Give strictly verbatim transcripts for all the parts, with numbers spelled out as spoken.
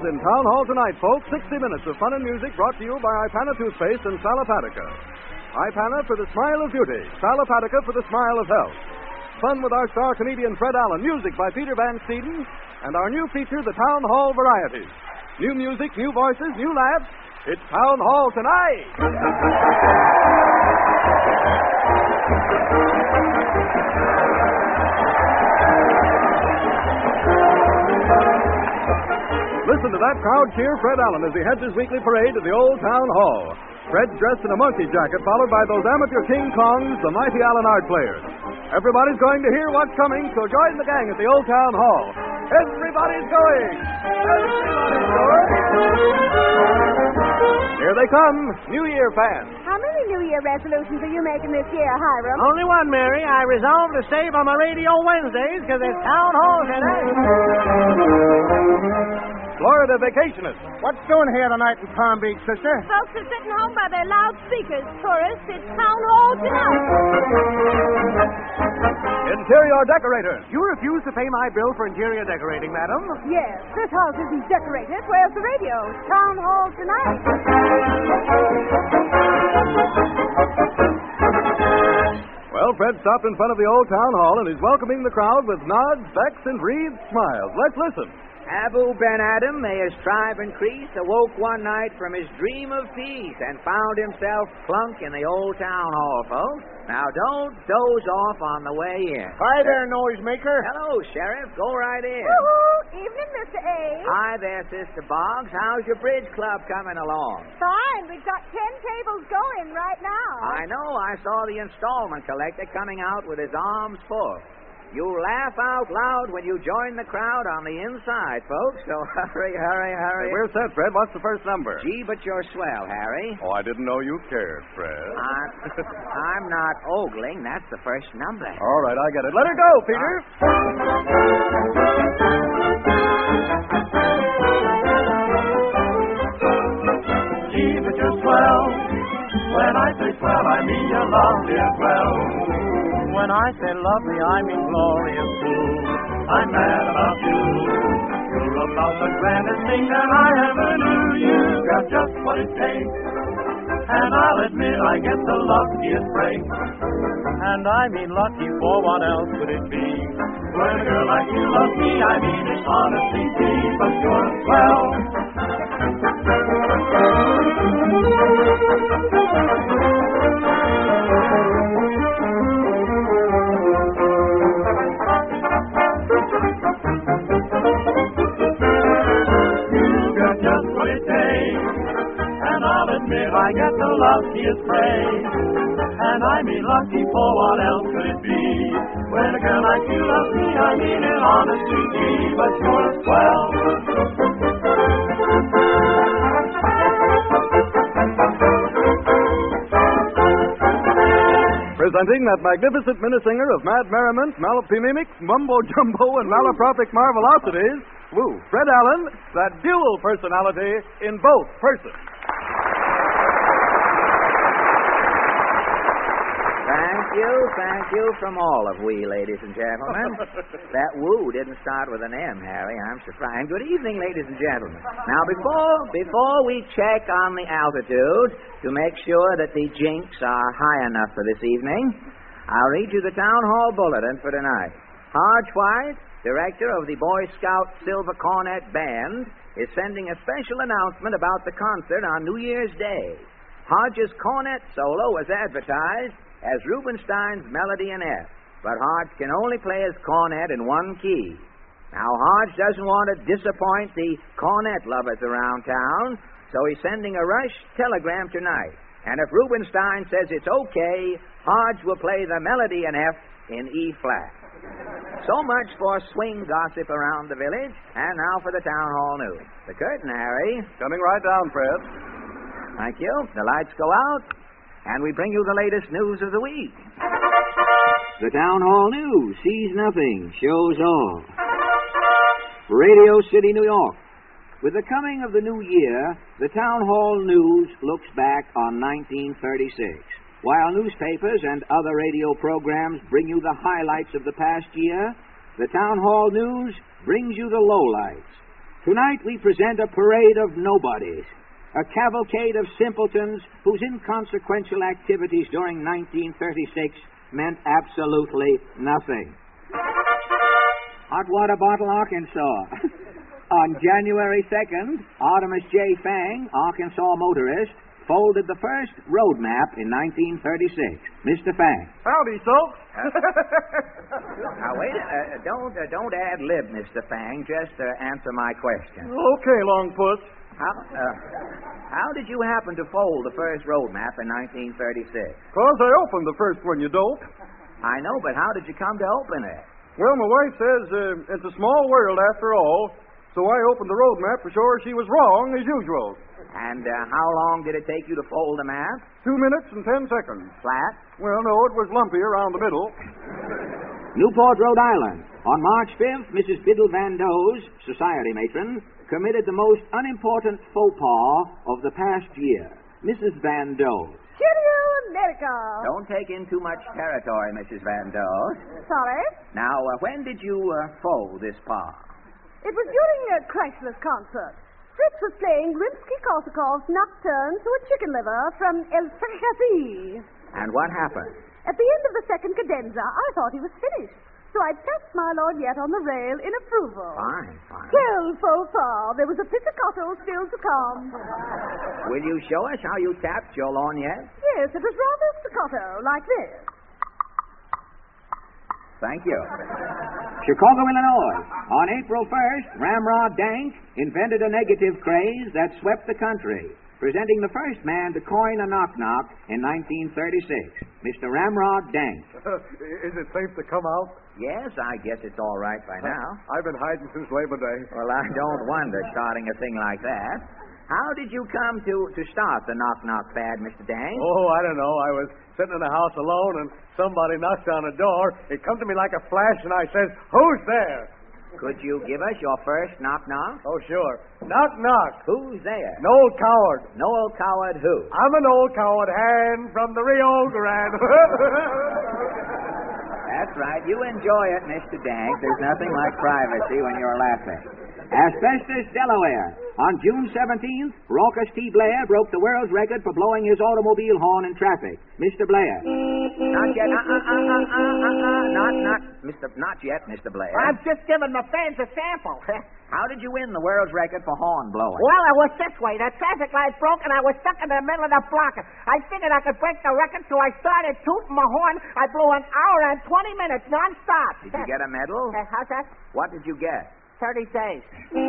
in Town Hall tonight, folks. sixty minutes of fun and music brought to you by Ipana Toothpaste and Salapatica. Ipana for the smile of beauty. Salapatica for the smile of health. Fun with our star comedian Fred Allen. Music by Peter Van Steeden. And our new feature, the Town Hall Variety. New music, new voices, new laughs. It's Town Hall tonight. Listen to that crowd cheer Fred Allen as he heads his weekly parade to the old town hall. Fred's dressed in a monkey jacket, followed by those amateur King Kongs, the mighty Allenard players. Everybody's going to hear what's coming, so join the gang at the old town hall. Everybody's going! Everybody's going! Here they come, New Year fans. How many New Year resolutions are you making this year, Hiram? Only one, Mary. I resolved to save on my radio Wednesdays because it's town hall tonight. Florida vacationists. What's doing here tonight in Palm Beach, sister? Folks are sitting home by their loudspeakers. Tourists, it's town hall tonight. Interior decorators. You refuse to pay my bill for interior decorating, madam? Yes, this house isn't decorated. Where's the radio? Town hall tonight. Well, Fred stopped in front of the old town hall and is welcoming the crowd with nods, becks, and wreathed smiles. Let's listen. Abu Ben Adam, may his tribe increase, awoke one night from his dream of peace and found himself plunk in the old town hall, folks. Now, don't doze off on the way in. Hi there, noisemaker. Hello, Sheriff. Go right in. Woo-hoo! Evening, Mister A. Hi there, Sister Boggs. How's your bridge club coming along? Fine. We've got ten tables going right now. I know. I saw the installment collector coming out with his arms full. You laugh out loud when you join the crowd on the inside, folks. So hurry, hurry, hurry. Hey, we're set, Fred. What's the first number? Gee, but you're swell, Harry. Oh, I didn't know you cared, Fred. I'm, I'm not ogling. That's the first number. All right, I get it. Let her go, Peter. Gee, but you're swell. When I say swell, I mean you're lovely as well. When I say lovely, I mean glorious too. I'm mad about you. You're about the grandest thing that I ever knew. You've got just what it takes. And I'll admit I get the luckiest break. And I mean lucky, for what else could it be? When a girl like you loves me, I mean it honestly, gee, but you're swell. I get the luckiest praise, and I mean lucky, for what else could it be? When a girl like you loves me, I mean it honestly, gee, but you're swell. Presenting that magnificent minnesinger of mad merriment, malapimimics, mumbo-jumbo, and malapropic marvelosities, woo, Fred Allen, that dual personality in both persons. Thank you, thank you from all of we, ladies and gentlemen. That woo didn't start with an M, Harry. I'm surprised. Good evening, ladies and gentlemen. Now, before before we check on the altitude to make sure that the jinks are high enough for this evening, I'll read you the Town Hall Bulletin for tonight. Hodge White, director of the Boy Scout Silver Cornet Band, is sending a special announcement about the concert on New Year's Day. Hodge's cornet solo was advertised as Rubinstein's Melody in F, but Hodge can only play his cornet in one key. Now, Hodge doesn't want to disappoint the cornet lovers around town, so he's sending a rush telegram tonight. And if Rubinstein says it's okay, Hodge will play the Melody in F in E flat. So much for swing gossip around the village, and now for the Town Hall News. The curtain, Harry. Coming right down, Fred. Thank you. The lights go out, and we bring you the latest news of the week. The Town Hall News sees nothing, shows all. Radio City, New York. With the coming of the new year, the Town Hall News looks back on nineteen thirty-six. While newspapers and other radio programs bring you the highlights of the past year, the Town Hall News brings you the lowlights. Tonight we present a parade of nobodies, a cavalcade of simpletons whose inconsequential activities during nineteen thirty-six meant absolutely nothing. Hot Water Bottle, Arkansas. On January second, Artemus J. Fang, Arkansas motorist, folded the first road map in nineteen thirty-six. Mister Fang. Howdy, Soap. Now, wait, uh, don't, uh, don't ad lib, Mister Fang. Just uh, answer my question. Okay, Longpuss. How, uh, how did you happen to fold the first road map in nineteen thirty-six? Because I opened the first one, you dope. I know, but how did you come to open it? Well, my wife says uh, it's a small world after all, so I opened the road map for sure she was wrong, as usual. And uh, how long did it take you to fold the map? Two minutes and ten seconds. Flat? Well, no, it was lumpy around the middle. Newport, Rhode Island. On March fifth, Missus Biddle Van Does, society matron, committed the most unimportant faux pas of the past year. Missus Van Does. Cheerio, America. Don't take in too much territory, Missus Van Does. Sorry? Now, uh, when did you uh, fold this pas? It was during a Chrysler's concert. Fritz was playing Rimsky-Korsakov's Nocturne to a Chicken Liver from El Fricassee. And what happened? At the end of the second cadenza, I thought he was finished. So I tapped my lorgnette on the rail in approval. Fine, fine. Well, so far, there was a pizzicato still to come. Will you show us how you tapped your lorgnette? Yes, it was rather staccato, like this. Thank you. Chicago, Illinois. On April first, Ramrod Dank invented a negative craze that swept the country, presenting the first man to coin a knock-knock in nineteen thirty-six. Mister Ramrod Dank. Is it safe to come out? Yes, I guess it's all right by now. I've been hiding since Labor Day. Well, I don't wonder, starting a thing like that. How did you come to, to start the knock-knock fad, Mister Dank? Oh, I don't know. I was sitting in the house alone, and somebody knocked on the door. It come to me like a flash, and I says, "Who's there?" Could you give us your first knock-knock? Oh, sure. Knock, knock. Who's there? An old coward. No old coward who? I'm an old coward hand from the Rio Grande. That's right. You enjoy it, Mister Dank. There's nothing like privacy when you're laughing. Asbestos, Delaware. On June seventeenth, Raucous T. Blair broke the world's record for blowing his automobile horn in traffic. Mister Blair. Not yet. Uh, uh, uh, uh, uh, uh, not, not, Mister Not yet, Mister Blair. I'm just giving the fans a sample. How did you win the world's record for horn blowing? Well, it was this way. The traffic light broke, and I was stuck in the middle of the block. I figured I could break the record, so I started tooting my horn. I blew an hour and twenty minutes nonstop. Did you get a medal? Uh, how's that? What did you get? Thirty days.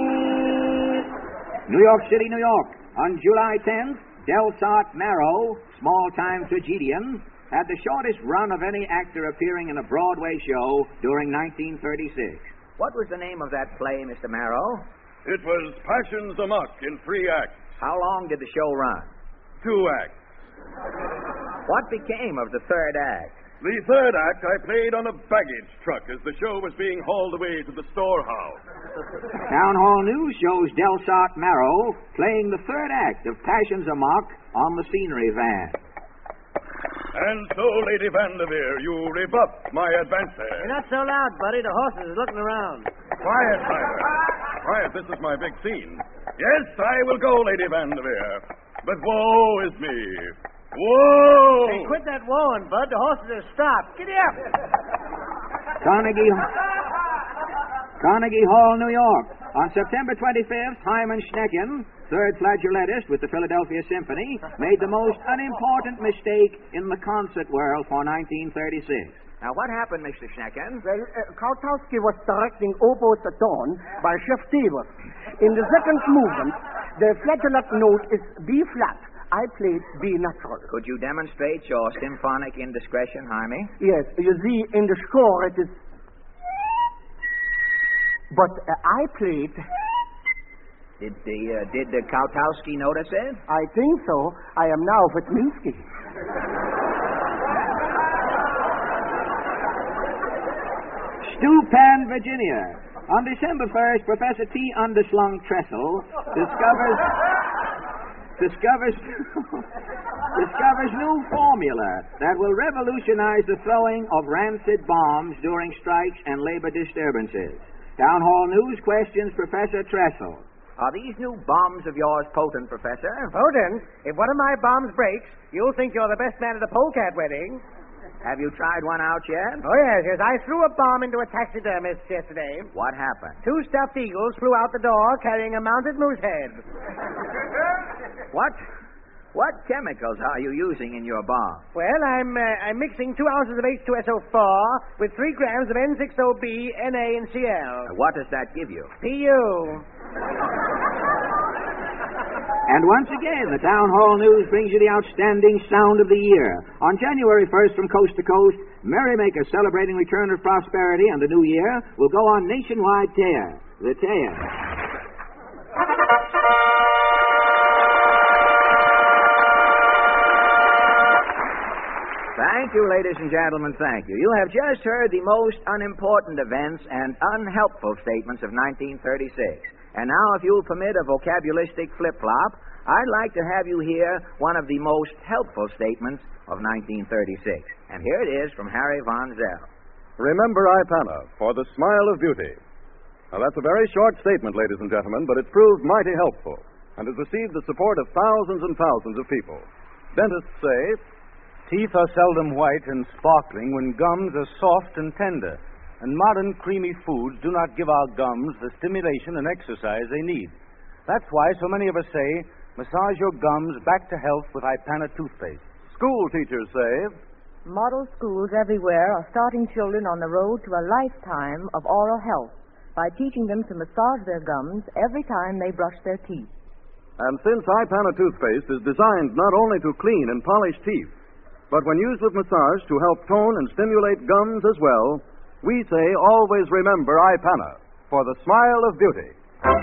New York City, New York. On July tenth, Delsart Marrow, small-time tragedian, had the shortest run of any actor appearing in a Broadway show during nineteen thirty-six. What was the name of that play, Mister Marrow? It was Passions Amok in three acts. How long did the show run? Two acts. What became of the third act? The third act I played on a baggage truck as the show was being hauled away to the storehouse. Town Hall News shows Delsart Marrow playing the third act of Passions Amok on the scenery van. And so, Lady Vanderveer, you rebuff my advances. You're not so loud, buddy. The horses is looking around. Quiet, Tyler. Quiet, this is my big scene. Yes, I will go, Lady Vanderveer. But woe is me. Whoa! Hey, quit that whoaing, Bud. The horses have stopped. Get up. Carnegie, Carnegie Hall, New York. On September twenty-fifth, Hyman Schnecken, third flageoletist with the Philadelphia Symphony, made the most unimportant mistake in the concert world for nineteen thirty-six. Now, what happened, Mister Schnecken? Well, uh, Kautowski was directing Oboe at the Dawn by Chef Davis. In the second movement, the flageolet note is B-flat. I played B natural. Could you demonstrate your symphonic indiscretion, Jaime? Yes, you see, in the score it is... But uh, I played... Did the uh, did the Kautowski notice it? I think so. I am now Vitminsky. Stewpan, Virginia. On December first, Professor T. Underslung Tressel discovers... discovers discovers new formula that will revolutionize the throwing of rancid bombs during strikes and labor disturbances. Town Hall News questions Professor Tressel. Are these new bombs of yours potent, Professor? Potent, if one of my bombs breaks, you'll think you're the best man at a polecat wedding. Have you tried one out yet? Oh, yes, yes. I threw a bomb into a taxidermist yesterday. What happened? Two stuffed eagles flew out the door carrying a mounted moose head. What? What chemicals are you using in your bomb? Well, I'm uh, I'm mixing two ounces of H two S O four with three grams of N six O B, N A, and C L. What does that give you? P U. And once again, the Town Hall News brings you the outstanding sound of the year. On January first, from coast to coast, merrymakers celebrating return of prosperity and the new year will go on nationwide tear. The tear. Thank you, ladies and gentlemen, thank you. You have just heard the most unimportant events and unhelpful statements of nineteen thirty-six. And now, if you'll permit a vocabulistic flip-flop, I'd like to have you hear one of the most helpful statements of nineteen thirty-six. And here it is from Harry Von Zell. Remember Ipana for the smile of beauty. Now, that's a very short statement, ladies and gentlemen, but it proved mighty helpful and has received the support of thousands and thousands of people. Dentists say, teeth are seldom white and sparkling when gums are soft and tender, and modern creamy foods do not give our gums the stimulation and exercise they need. That's why so many of us say, massage your gums back to health with Ipana toothpaste. School teachers say, model schools everywhere are starting children on the road to a lifetime of oral health by teaching them to massage their gums every time they brush their teeth. And since Ipana toothpaste is designed not only to clean and polish teeth, but when used with massage to help tone and stimulate gums as well, we say always remember Ipana for the smile of beauty.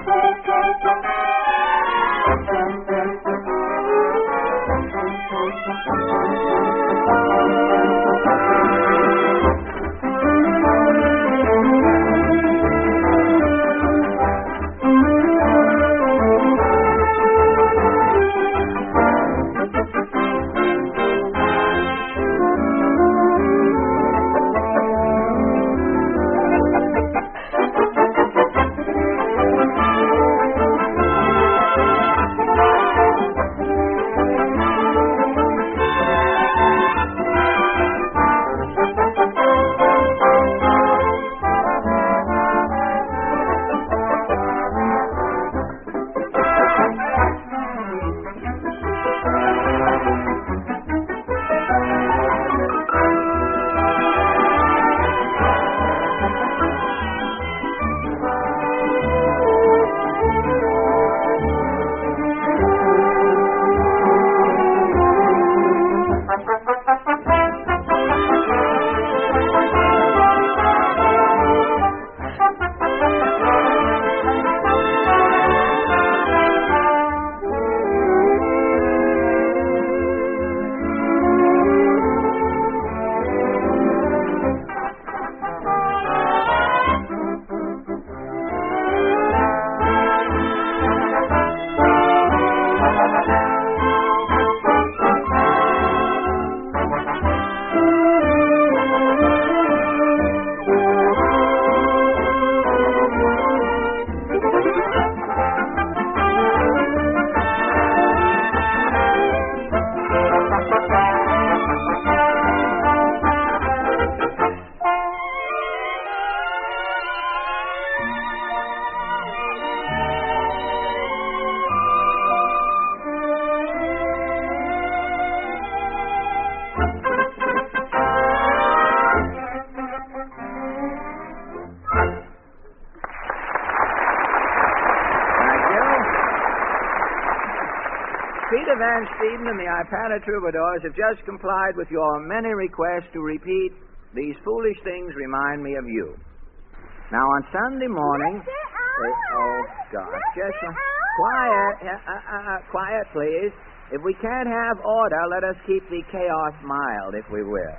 Peter Van Steeden and the Ipana Troubadours have just complied with your many requests to repeat These Foolish Things Remind Me of You. Now, on Sunday morning... Uh, oh, gosh. Just uh, quiet. Uh, uh, uh, quiet, please. If we can't have order, let us keep the chaos mild, if we will.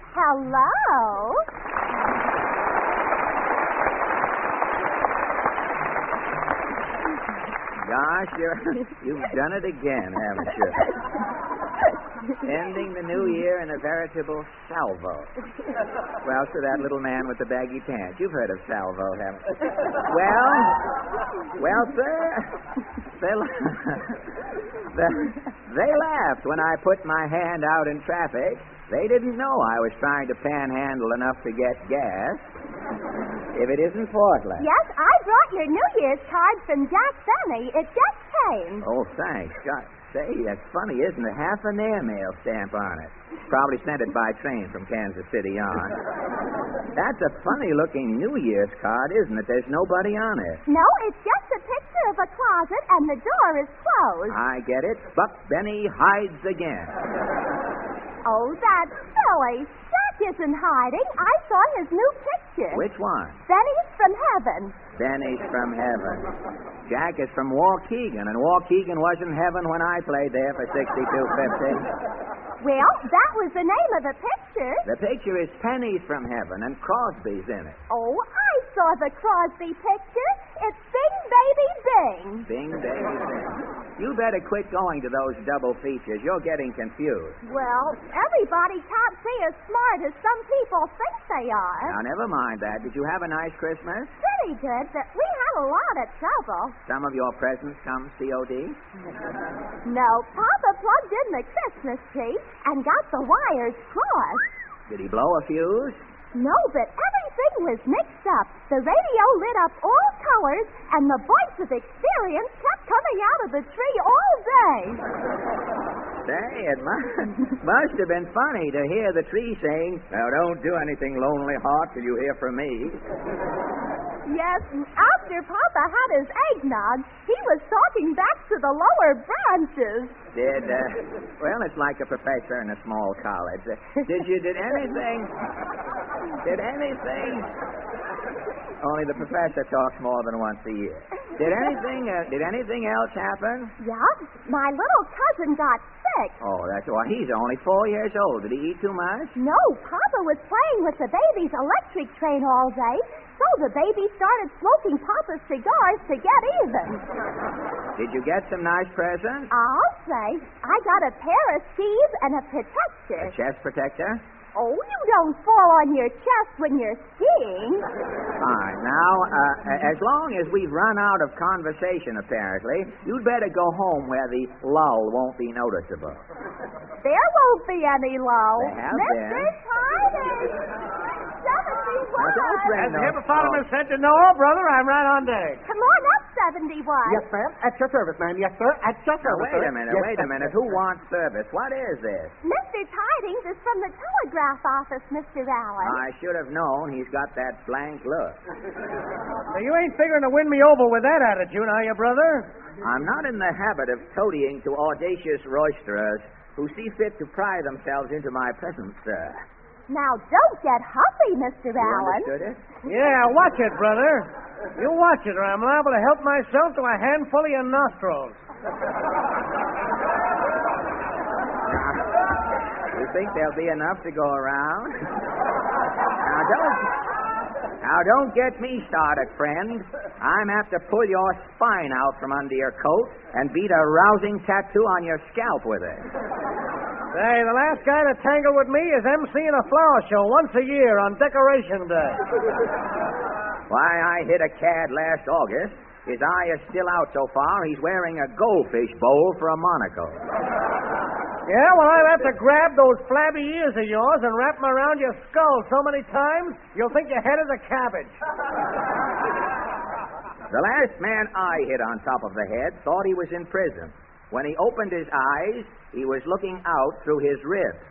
Hello? Gosh, you're, you've done it again, haven't you? Ending the new year in a veritable salvo. Well, to that little man with the baggy pants. You've heard of salvo, haven't you? Well, well, sir, they, they, they laughed when I put my hand out in traffic. They didn't know I was trying to panhandle enough to get gas. If it isn't Portland. Yes, I brought your New Year's card from Jack Benny. It just came. Oh, thanks. God, say, that's funny, isn't it? Half an airmail stamp on it. Probably sent it by train from Kansas City on. That's a funny-looking New Year's card, isn't it? There's nobody on it. No, it's just a picture of a closet, and the door is closed. I get it. Buck Benny hides again. Oh, that's silly. Jack isn't hiding. I saw his new picture. Which one? Benny's from heaven. Benny's from heaven. Jack is from Waukegan, and Waukegan was in heaven when I played there for sixty-two fifty. Well, that was the name of the picture. The picture is Penny's from heaven, and Crosby's in it. Oh, I saw the Crosby picture. It's Bing Baby Bing. Bing Baby Bing. You better quit going to those double features. You're getting confused. Well, everybody can't be as smart as some people think they are. Now, never mind that. Did you have a nice Christmas? Pretty good, but we had a lot of trouble. Some of your presents come C O D? No, Papa plugged in the Christmas tree and got the wires crossed. Did he blow a fuse? No, but everything was mixed up. The radio lit up all colors, and the voice of experience kept coming out of the tree all day. Say, it must, must have been funny to hear the tree saying, "Now don't do anything, Lonely Heart, till you hear from me." Yes, and after Papa had his eggnog, he was talking back to the lower branches. Did, uh, well, it's like a professor in a small college. Uh, did you, did anything, did anything, only the professor talks more than once a year. Did anything, uh, did anything else happen? Yeah, my little cousin got sick. Oh, that's why. He's only four years old. Did he eat too much? No, Papa was playing with the baby's electric train all day, so the baby started smoking Papa's cigars to get even. Did you get some nice presents? I'll say. I got a pair of skis and a protector. A chest protector? Oh, you don't fall on your chest when you're skiing. Fine. Now, uh, as long as we've run out of conversation, apparently, you'd better go home where the lull won't be noticeable. There won't be any lull. There have Mister been. Titus! seventy-one! Now, don't bring As the no- hippopotamus said to Noah, brother, I'm right on deck. Come on up, seventy-one. Yes, ma'am. At your service, ma'am. Yes, sir. At your Now, service, wait sir. a minute, Yes, wait sir. a minute. Who wants service? What is this? Mister Tidings is from the telegraph office, Mister Allen. I should have known he's got that blank look. Now, you ain't figuring to win me over with that attitude, are you, brother? I'm not in the habit of toadying to audacious roisterers who see fit to pry themselves into my presence, sir. Now, don't get huffy, Mister You Allen. understood it? Yeah, watch it, brother. You watch it, or I'm liable to help myself to a handful of your nostrils. You think there'll be enough to go around? Now, don't... Now, don't get me started, friend. I'm apt to pull your spine out from under your coat and beat a rousing tattoo on your scalp with it. Say, the last guy to tangle with me is emceeing a flower show once a year on Decoration Day. Why, I hit a cad last August. His eye is still out so far, he's wearing a goldfish bowl for a monocle. Yeah, well, I'll have to grab those flabby ears of yours and wrap them around your skull so many times, you'll think your head is a cabbage. The last man I hit on top of the head thought he was in prison. When he opened his eyes, he was looking out through his ribs.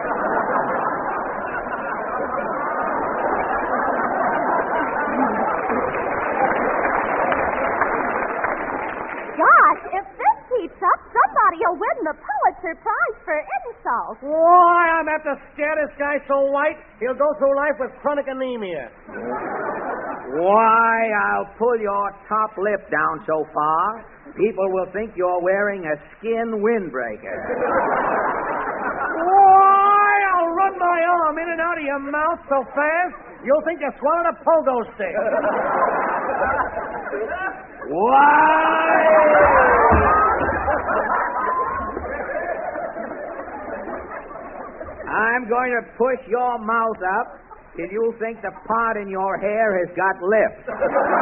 Gosh, if this keeps up, somebody will win the Pulitzer Prize for insult. Why, I'm apt to scare this guy so white, he'll go through life with chronic anemia. Why, I'll pull your top lip down so far, people will think you're wearing a skin windbreaker. Why, I'll run my arm in and out of your mouth so fast, you'll think you swallowed a pogo stick. Why? I'm going to push your mouth up till you think the part in your hair has got lips. Why?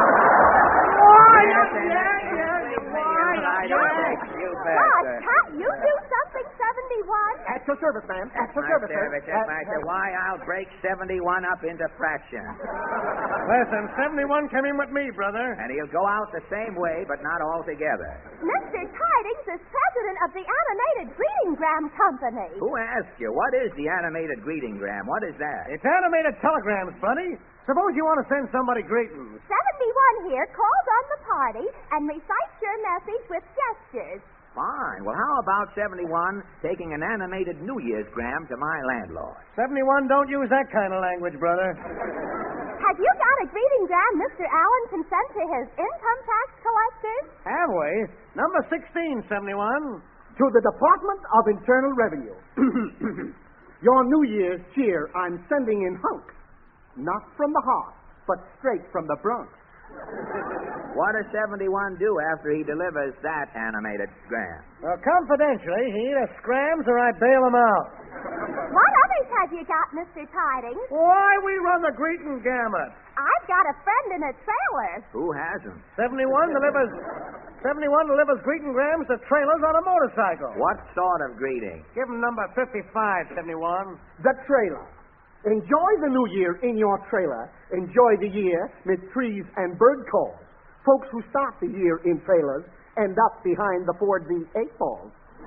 Yes, and Yeah, that's yeah, the why? inside Yeah. effect. You bet, Gosh, sir. can't you do something, seventy-one? At your service, ma'am. At your My service, sir. service, At- that's my sir. Why, I'll break seventy-one up into fractions. Listen, seventy-one came in with me, brother. And he'll go out the same way, but not all together. Mister Tidings is president of the Animated Greetinggram Company. Who asked you? What is the animated greetinggram? What is that? It's animated telegrams, buddy. Suppose you want to send somebody greetings. seventy-one here calls on the party and recites your message with gestures. Fine. Well, how about seventy-one taking an animated New Year's gram to my landlord? seventy-one don't use that kind of language, brother. Have you got a greetinggram Mister Allen can send to his income tax collectors? Have we? Number sixteen, seventy-one. To the Department of Internal Revenue. Your New Year's cheer I'm sending in hunks. Not from the heart, but straight from the Bronx. What does seventy-one do after he delivers that animated gram? Well, confidentially, he either scrams or I bail him out. What others have you got, Mister Tidings? Why, we run the greeting gamut. I've got a friend in a trailer. Who hasn't? seventy-one delivers seventy-one delivers greeting grams to trailers on a motorcycle. What sort of greeting? Give him number fifty-five, seventy-one. The trailer. Enjoy the new year in your trailer. Enjoy the year with trees and bird calls. Folks who start the year in trailers end up behind the Ford V eight balls.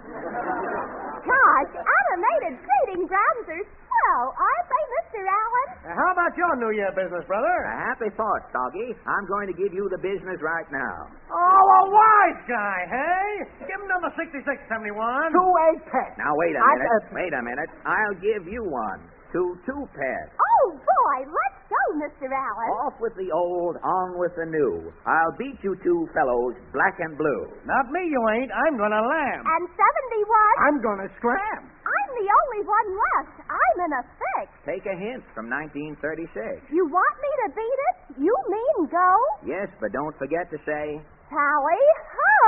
Gosh, animated greetinggrams are swell, aren't they, Mister Allen? Now, how about your New Year business, brother? A happy thought, Soggy. I'm going to give you the business right now. Oh, a wise guy, hey? Give him number sixty-six, seventy-one. To a pet. Now, wait a I- minute. uh, Wait a minute. I'll give you one. Two two pets. Oh, boy, let's go, Mister Allen. Off with the old, on with the new. I'll beat you two fellows black and blue. Not me, you ain't. I'm gonna lamb. And seventy-one? I'm gonna scram. I'm the only one left. I'm in a fix. Take a hint from nineteen thirty-six. You want me to beat it? You mean go? Yes, but don't forget to say... Tally ho!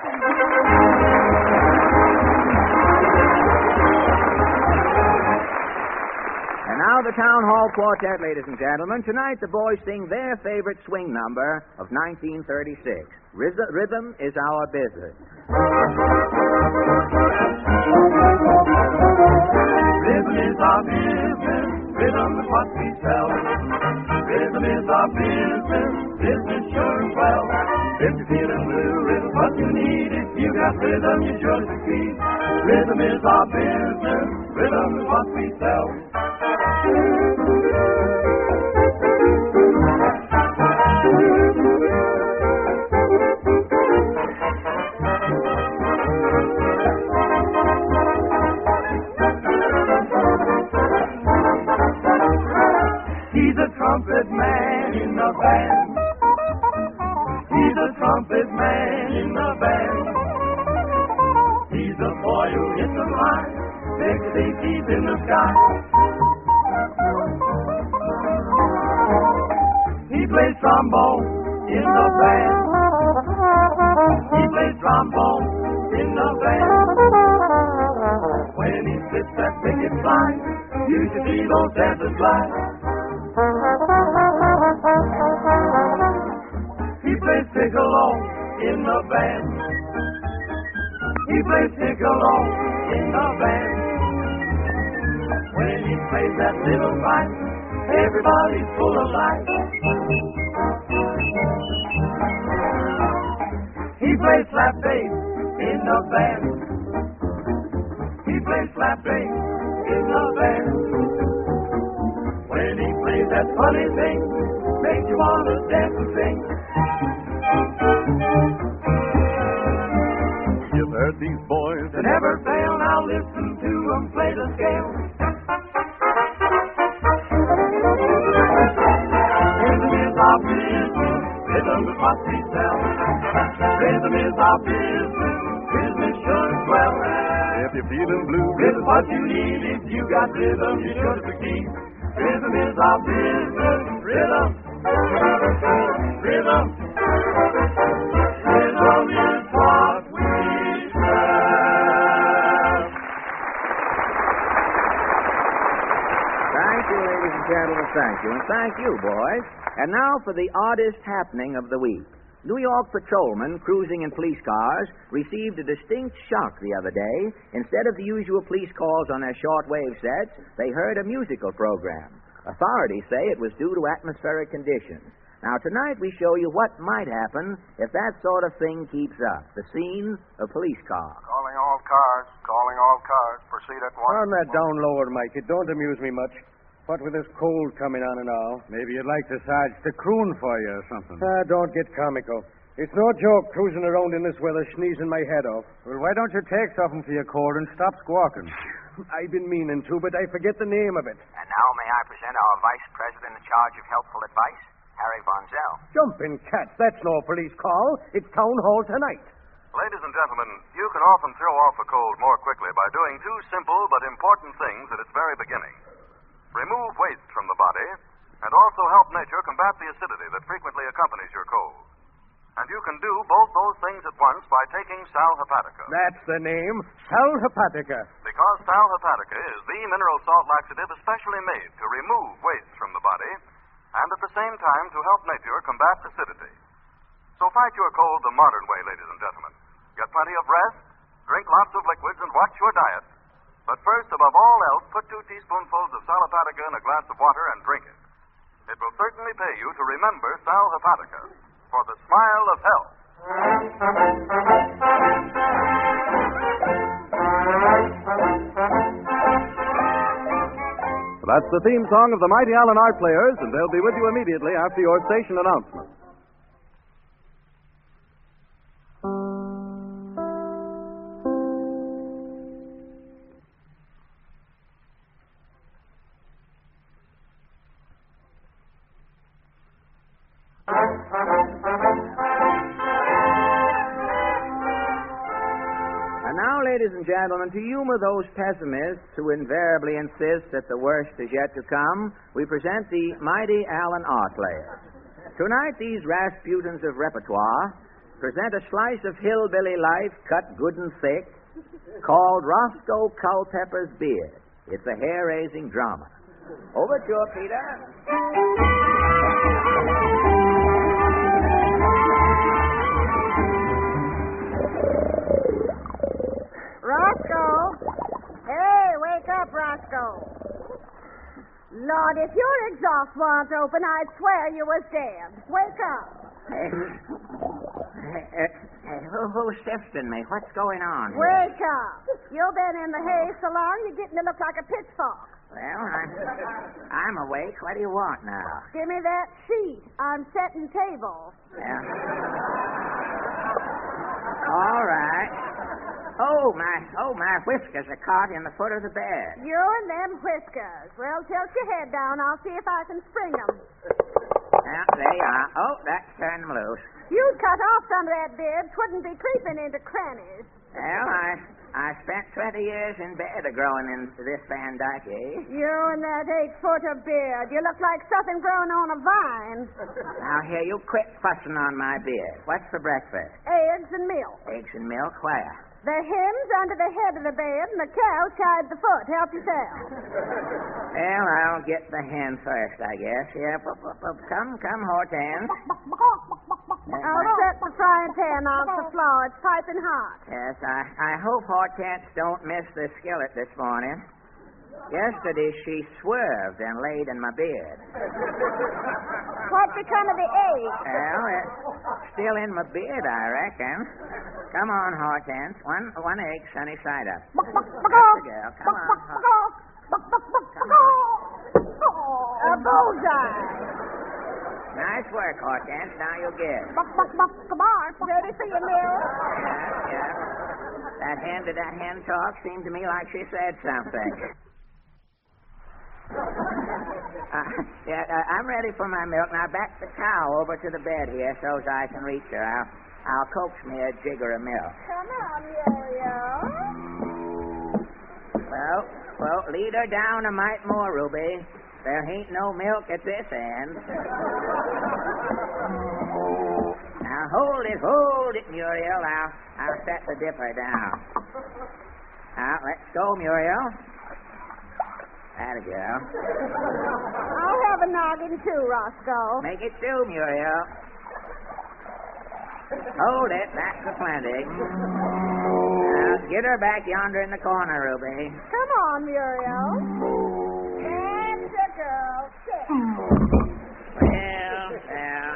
And now the Town Hall Quartet, ladies and gentlemen. Tonight the boys sing their favorite swing number of nineteen thirty-six. Riz- Rhythm is our business. Rhythm is our business. Rhythm is what we sell. Rhythm is our business. Business sure and well. If you're feeling blue, rhythm's what you need. If you got rhythm, you sure succeed. Rhythm is our business. Rhythm is what we sell. He's a trumpet man in the band. He's a trumpet man in the band. He's a boy who hits them high, makes they keep in the sky. He plays trombone in the band. He plays trombone in the band. When he slips that picket line, you should see those dancers fly. He plays piccolo in the band. He plays piccolo in the band. When he plays that little pipe, everybody's full of life. He plays slap bass in the band. He plays slap bass in the band. When he plays that funny thing, makes you want to dance and sing. You've heard these boys To never fail, now listen to them play the scale. Rhythm is our business, rhythm is what we sell. Rhythm is our business, business sure and well. if you're feeling blue. Rhythm's what you need, if you got rhythm, you sure succeed. Rhythm is our business, rhythm, rhythm, rhythm is what we sell. Thank you, ladies and gentlemen. Thank you. And thank you, boys. And now for the oddest happening of the week. New York patrolmen cruising in police cars received a distinct shock the other day. Instead of the usual police calls on their shortwave sets, they heard a musical program. Authorities say it was due to atmospheric conditions. Now, tonight we show you what might happen if that sort of thing keeps up. The scene, a police car. Calling all cars. Calling all cars. Proceed at once. Turn that down lower, Mike. It don't amuse me much. What with this cold coming on and all. Maybe you'd like the Sarge to croon for you or something. Ah, don't get comical. It's no joke cruising around in this weather sneezing my head off. Well, why don't you take something for your cold and stop squawking? I've been meaning to, but I forget the name of it. And now may I present our Vice President in charge of helpful advice, Harry Von Zell. Jumping cats. That's no police call. It's town hall tonight. Ladies and gentlemen, you can often throw off a cold more quickly by doing two simple but important things at its very beginning. Remove waste from the body, and also help nature combat the acidity that frequently accompanies your cold. And you can do both those things at once by taking Sal Hepatica. That's the name, Sal Hepatica. Because Sal Hepatica is the mineral salt laxative especially made to remove waste from the body, and at the same time to help nature combat acidity. So fight your cold the modern way, ladies and gentlemen. Get plenty of rest, drink lots of liquids, and watch your diet. But first, above all else, put two teaspoonfuls of Sal Hepatica in a glass of water and drink it. It will certainly pay you to remember Sal Hepatica for the smile of health. That's the theme song of the Mighty Allen Art Players, and they'll be with you immediately after your station announcement. Ladies and gentlemen, to humor those pessimists who invariably insist that the worst is yet to come, we present the Mighty Allen Art Players. Tonight, these Rasputins of repertoire present a slice of hillbilly life cut good and thick called Roscoe Culpepper's Beard. It's a hair-raising drama. Overture, Peter. Roscoe! Hey, wake up, Roscoe. Lord, if your exhaust warn't open, I'd swear you was dead. Wake up. Hey, hey, hey, who, who's sifting me? What's going on here? Wake up. You've been in the hay so long, you're getting to look like a pitchfork. Well, I'm, I'm awake. What do you want now? Give me that sheet. I'm setting tables. Yeah. All right. Oh, my, oh, my whiskers are caught in the foot of the bed. You and them whiskers. Well, tilt your head down. I'll see if I can spring them. Well, there you are. Oh, that's turned them loose. You'd cut off some of that beard. 'Twouldn't be creeping into crannies. Well, I I spent twenty years in bed a growing into this Van Dyke, eh? You and that eight foot of beard. You look like something growing on a vine. Now, here, you quit fussing on my beard. What's for breakfast? Eggs and milk. Eggs and milk? Where? The hens under the head of the bed and the cow tied the foot. Help yourself. Well, I'll get the hen first, I guess. Yeah, p- p- p- come, come, Hortense. I'll set the frying pan off the floor. It's piping hot. Yes, I, I hope Hortense don't miss the skillet this morning. Yesterday she swerved and laid in my bed. What become of the egg? Well, it's still in my beard, I reckon. Come on, Hortense. One one egg, sunny side up. That's the girl. Come on. A bullseye. Nice work, Hortense. Now you'll get it. Come on. Ready for your meal? Yeah, yeah. That hen did that hen talk seemed to me like she said something. Uh, yeah, uh, I'm ready for my milk. Now back the cow over to the bed here so as I can reach her. I'll, I'll coax me a jigger of milk. Come on, Yo-Yo. Well, well, lead her down a mite more, Ruby. There ain't no milk at this end. Now hold it, hold it, Muriel. I'll, I'll set the dipper down. Now let's go, Muriel. That a girl. I'll have a noggin too, Roscoe. Make it two, Muriel. Hold it. That's the plenty. Now, get her back yonder in the corner, Ruby. Come on, Muriel. That's a girl. Sit. Well, well.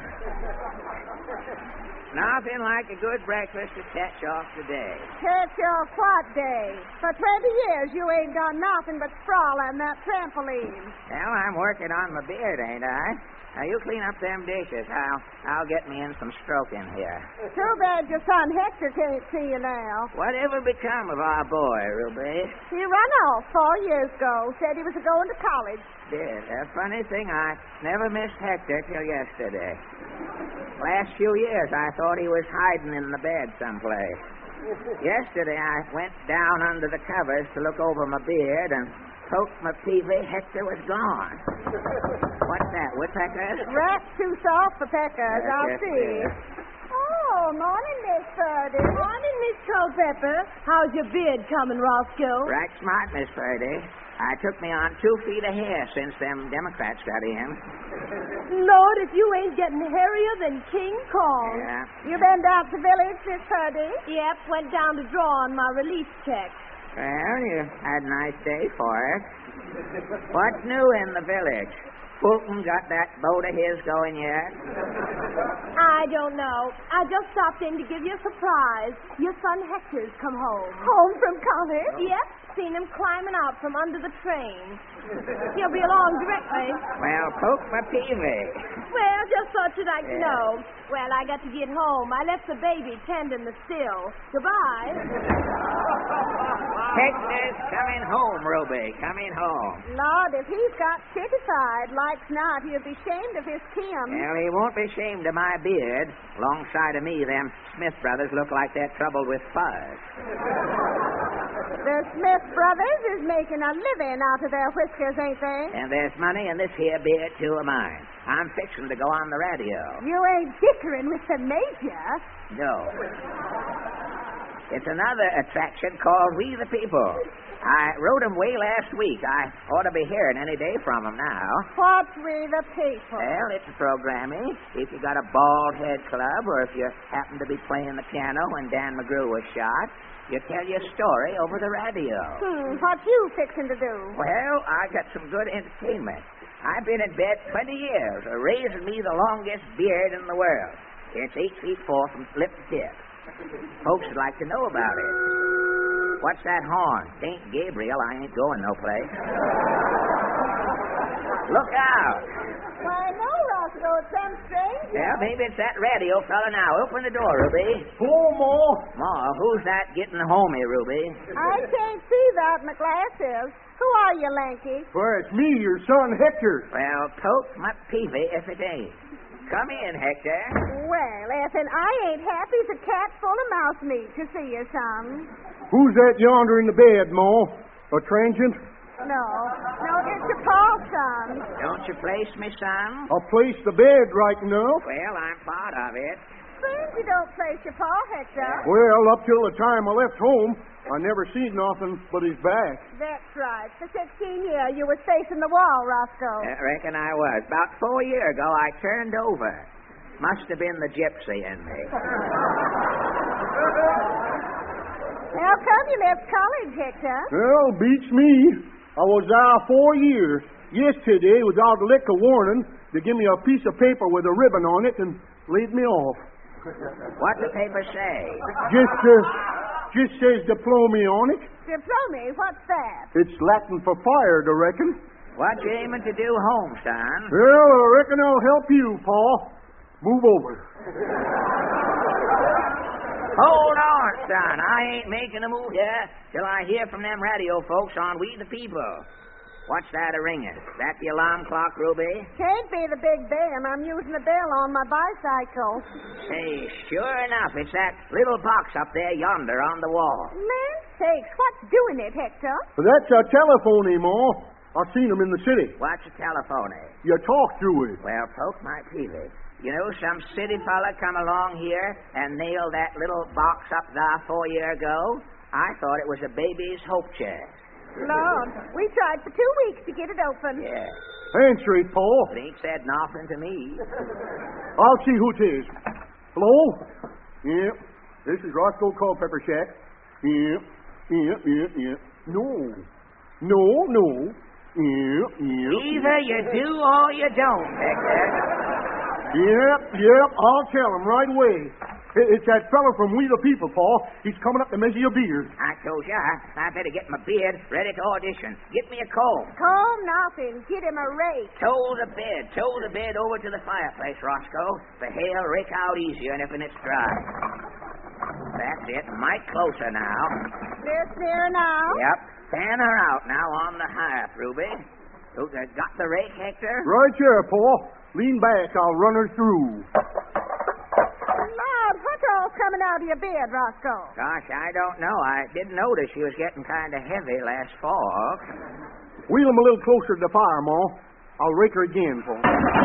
Nothing like a good breakfast to catch off the day. Catch your what day? For twenty years you ain't done nothing but sprawl on that trampoline. Well, I'm working on my beard, ain't I? Now, you clean up them dishes. I'll, I'll get me in some stroking here. Too bad your son Hector can't see you now. Whatever become of our boy, Ruby? He run off four years ago. Said he was going to college. Did. A funny thing, I never missed Hector till yesterday. Last few years, I thought he was hiding in the bed someplace. Yesterday, I went down under the covers to look over my beard and poked my peavy. Hector was gone. What's that, woodpeckers? Rat's too soft for peckers, Yes, I'll yes, see. yes. Oh, morning, Miss Purdy. Morning, Miss Culpepper. How's your beard coming, Roscoe? Right smart, Miss Purdy. I took me on two feet of hair since them Democrats got in. Lord, if you ain't getting hairier than King Kong. Yeah. You been down to the village, Miss Purdy? Yep, went down to draw on my release check. Well, you had a nice day for it. What's new in the village? Fulton got that boat of his going yet? I don't know. I just stopped in to give you a surprise. Your son Hector's come home. Home from college? Yep, seen him climbing out from under the train. He'll be along directly. Well, poke my peavy. Well, just thought you'd like to Yeah. know. Well, I got to get home. I left the baby tending the still. Goodbye. Hector's coming home, Ruby. Coming home. Lord, if he's got citified, like's not, he'll be ashamed of his kin. Well, he won't be ashamed of my beard. Alongside of me, them Smith brothers look like they're troubled with fuzz. The Smith brothers is making a living out of their whiskers, ain't they? And there's money in this here beard, too, of mine. I'm fixing to go on the radio. You ain't dickering with the major. No. It's another attraction called We the People. I wrote 'em way last week. I ought to be hearing any day from 'em now. What's We the People? Well, it's a programming. If you got a bald head club, or if you happen to be playing the piano when Dan McGrew was shot, you tell your story over the radio. Hmm, what you fixing to do? Well, I got some good entertainment. I've been in bed twenty years, uh, raising me the longest beard in the world. It's eight feet four from lip to tip. Folks would like to know about it. What's that horn? It ain't Gabriel. I ain't going no place. Look out. Why, no, Roscoe. It's some strange. Yeah, maybe it's that radio fella now. Open the door, Ruby. Hello, Ma. Ma, who's that getting homey, Ruby? I can't see that in the glasses. Who are you, Lanky? Well, it's me, your son Hector. Well, poke my peavy if it ain't. Come in, Hector. Well, Ethan, I ain't happy as a cat full of mouse meat to see you, son. Who's that yonder in the bed, Ma? A transient? No. No, it's your paw, son. Don't you place me, son? I'll place the bed right enough. Well, I'm part of it. Strange you don't place your paw, Hector. Well, up till the time I left home, I never seen nothing but his back. That's right. For sixteen years, you was facing the wall, Roscoe. I reckon I was. About four years ago, I turned over. Must have been the gypsy in me. How come you left college, Hector? Well, beats me. I was there four years. Yesterday, without a lick of warning, they give me a piece of paper with a ribbon on it and laid me off. What'd the paper say? Just, uh, just says diploma on it. Diploma? What's that? It's Latin for fired, I reckon. What you aiming to do home, son? Well, I reckon I'll help you, Pa. Move over. Hold on, son. I ain't making a move here till I hear from them radio folks on We the People. What's that a ringing? That the alarm clock, Ruby? Can't be the Big Ben. I'm using the bell on my bicycle. Say, sure enough, it's that little box up there yonder on the wall. Land sakes, what's doing it, Hector? That's a telephone, Ma. I seen him in the city. What's a telephone? You talk through it. Well, poke my peavy. You know, some city fella come along here and nailed that little box up there four year ago. I thought it was a baby's hope chair. Lord, we tried for two weeks to get it open. Yeah. Answer it, Paul. It ain't said nothing to me. I'll see who it is. Hello? Yep. This is Roscoe Culpepper Shack. Yep. Yep, yep, yep. No. No, no. Yep, yep. Either you do or you don't, Hector. Yep, yep. I'll tell him right away. It's that fellow from We the People, Paul. He's coming up to measure your beard. I told you, I, I better get my beard ready to audition. Get me a comb. Comb nothing. Get him a rake. Tow the bed. Tow the bed over to the fireplace, Roscoe. The hair'll rake out easier than if it's dry. That's it. Mite closer now. This near now? Yep. Fan her out now on the hearth, Ruby. Oh, uh, got the rake, Hector? Right here, Paul. Lean back. I'll run her through. Lord, what's all coming out of your beard, Roscoe? Gosh, I don't know. I didn't notice she was getting kind of heavy last fall. Wheel him a little closer to the fire, Ma. I'll rake her again, Paul.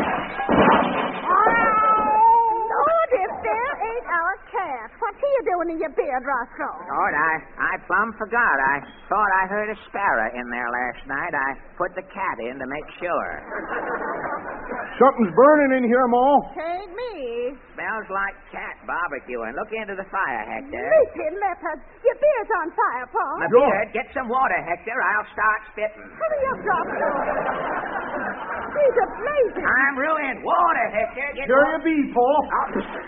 Lord, if there ain't our cat. What's he doing in your beard, Roscoe? Lord, I, I plumb forgot. I thought I heard a sparrow in there last night. I put the cat in to make sure. Something's burning in here, Ma. Tain't me. Smells like cat barbecuing. Look into the fire, Hector. Leaping leopard. Your beard's on fire, Paul. My beard, get some water, Hector. I'll start spitting. Hurry up, Roscoe. He's a blazing. I'm ruined. Water, Hector. Get Sure water. you be, Paul. Oh.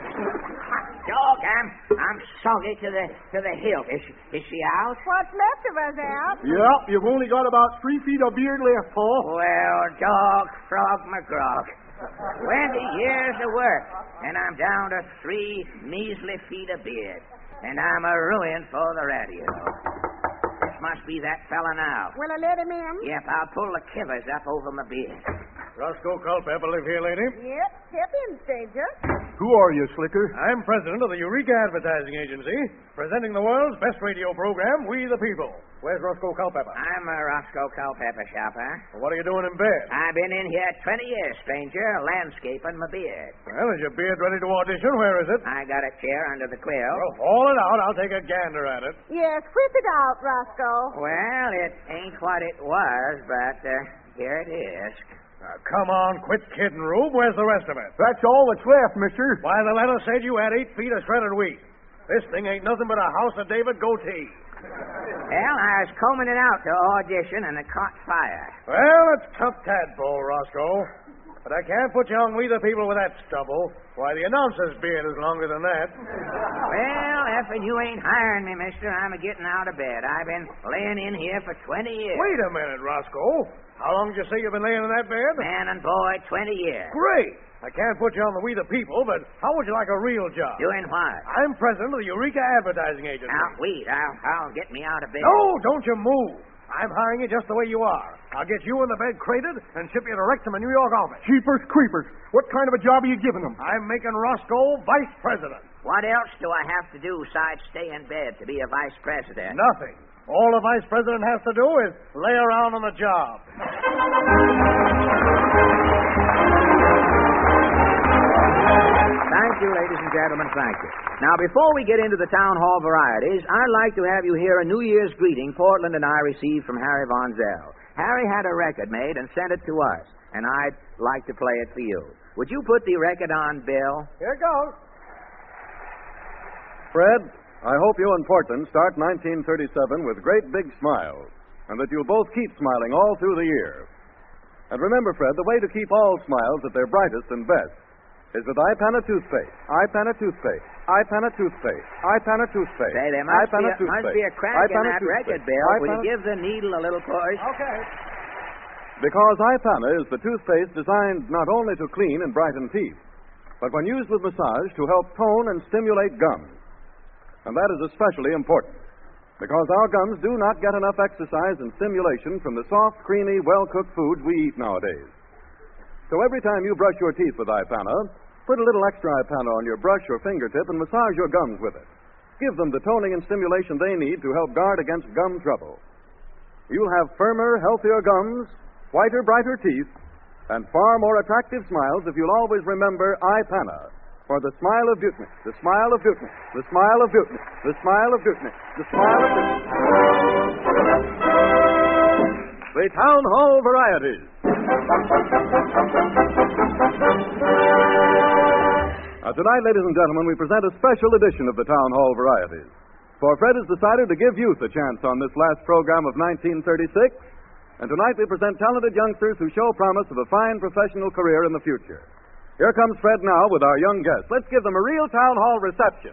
Dog, I'm I'm soggy to the to the hilt. Is she, is she out? What's left of us out? Yep, you've only got about three feet of beard left, Paul. Well, dog, frog, McGrog. Twenty years of work, and I'm down to three measly feet of beard. And I'm a ruin for the radio. This must be that fella now. Will I let him in? Yep, I'll pull the kivers up over my beard. Roscoe Culpepper live here, lady? Yep, step in, stranger. Who are you, Slicker? I'm president of the Eureka Advertising Agency, presenting the world's best radio program, We the People. Where's Roscoe Culpepper? I'm a Roscoe Culpepper shopper. Well, what are you doing in bed? I've been in here twenty years, stranger, landscaping my beard. Well, is your beard ready to audition? Where is it? I got a chair under the quilt. Well, haul it out. I'll take a gander at it. Yes, whip it out, Roscoe. Well, it ain't what it was, but uh, here it is. Now, come on, quit kidding, Rube. Where's the rest of it? That's all that's left, mister. Why, the letter said you had eight feet of shredded wheat. This thing ain't nothing but a House of David goatee. Well, I was combing it out to audition, and it caught fire. Well, it's tough tadpole, Roscoe. But I can't put you on We the People with that stubble. Why, the announcer's beard is longer than that. Well, effing you ain't hiring me, mister. I'm a-getting out of bed. I've been laying in here for twenty years. Wait a minute, Roscoe. How long did you say you've been laying in that bed? Man and boy, twenty years. Great. I can't put you on the We the People, but how would you like a real job? Doing what? I'm president of the Eureka Advertising Agency. Now, wait. I'll, I'll get me out of bed. No, don't you move. I'm hiring you just the way you are. I'll get you in the bed crated and ship you direct to my New York office. Jeepers creepers. What kind of a job are you giving them? I'm making Roscoe vice president. What else do I have to do besides stay in bed to be a vice president? Nothing. All the vice president has to do is lay around on the job. Thank you, ladies and gentlemen, thank you. Now, before we get into the town hall varieties, I'd like to have you hear a New Year's greeting Portland and I received from Harry Von Zell. Harry had a record made and sent it to us, and I'd like to play it for you. Would you put the record on, Bill? Here it goes. Fred, I hope you and Portland start nineteen thirty-seven with great big smiles, and that you'll both keep smiling all through the year. And remember, Fred, the way to keep all smiles at their brightest and best is with iPana toothpaste. iPana toothpaste. iPana toothpaste. iPana toothpaste. Say, there must, be iPana a, must be a crack in that record, Bill. Will you give the needle a little push? Okay. Because iPana is the toothpaste designed not only to clean and brighten teeth, but when used with massage to help tone and stimulate gums. And that is especially important, because our gums do not get enough exercise and stimulation from the soft, creamy, well-cooked foods we eat nowadays. So every time you brush your teeth with iPana, put a little extra iPana on your brush or fingertip and massage your gums with it. Give them the toning and stimulation they need to help guard against gum trouble. You'll have firmer, healthier gums, whiter, brighter teeth, and far more attractive smiles if you'll always remember iPana. For the smile of beauty, the smile of beauty, the smile of beauty, the smile of beauty, the smile of beauty. the Town Hall Varieties. Uh, tonight, ladies and gentlemen, we present a special edition of the Town Hall Varieties. For Fred has decided to give youth a chance on this last program of nineteen thirty-six, and tonight we present talented youngsters who show promise of a fine professional career in the future. Here comes Fred now with our young guests. Let's give them a real Town Hall reception.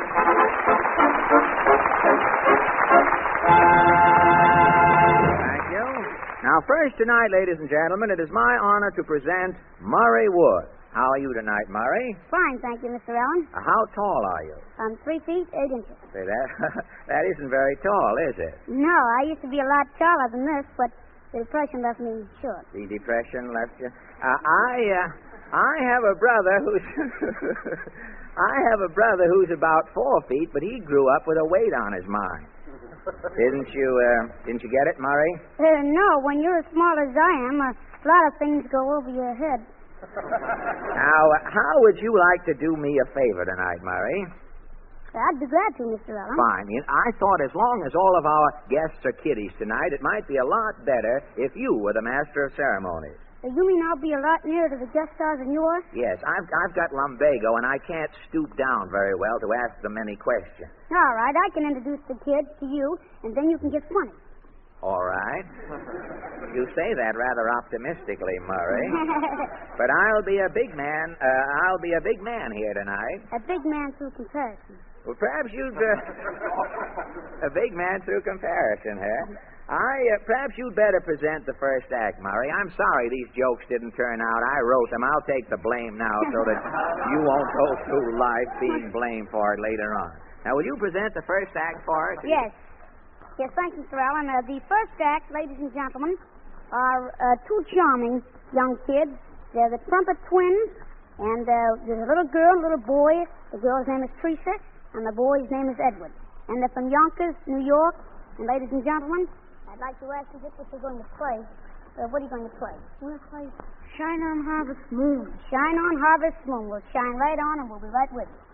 Thank you. Now, first tonight, ladies and gentlemen, it is my honor to present Murray Wood. How are you tonight, Murray? Fine, thank you, Mister Allen. Uh, how tall are you? I'm three feet, eight inches. Say, that, that isn't very tall, is it? No, I used to be a lot taller than this, but the depression left me short. The depression left you? Uh, I, uh, I have a brother who's... I have a brother who's about four feet, but he grew up with a weight on his mind. Didn't you, uh, didn't you get it, Murray? Uh, no, when you're as small as I am, a lot of things go over your head. Now, uh, how would you like to do me a favor tonight, Murray? I'd be glad to, Mister Allen. Fine. You know, I thought as long as all of our guests are kiddies tonight, it might be a lot better if you were the master of ceremonies. Uh, you mean I'll be a lot nearer to the guest stars than you are? Yes, I've, I've got lumbago, and I can't stoop down very well to ask them any questions. All right, I can introduce the kids to you, and then you can get funny. All right. You say that rather optimistically, Murray. But I'll be a big man. Uh, I'll be a big man here tonight. A big man through comparison. Well, perhaps you'd... Uh, a big man through comparison, huh? I, uh, perhaps you'd better present the first act, Murray. I'm sorry these jokes didn't turn out. I wrote them. I'll take the blame now so that you won't go through life being blamed for it later on. Now, will you present the first act for us? Yes. Yes, thank you, Mister Allen. Uh, the first act, ladies and gentlemen, are uh, two charming young kids. They're the trumpet twins, and uh, there's a little girl, a little boy. The girl's name is Teresa, and the boy's name is Edward. And they're from Yonkers, New York. And ladies and gentlemen, I'd like to ask you just what you're going to play. Uh, what are you going to play? We're going to play Shine on Harvest Moon. Shine on Harvest Moon. We'll shine right on, and we'll be right with you.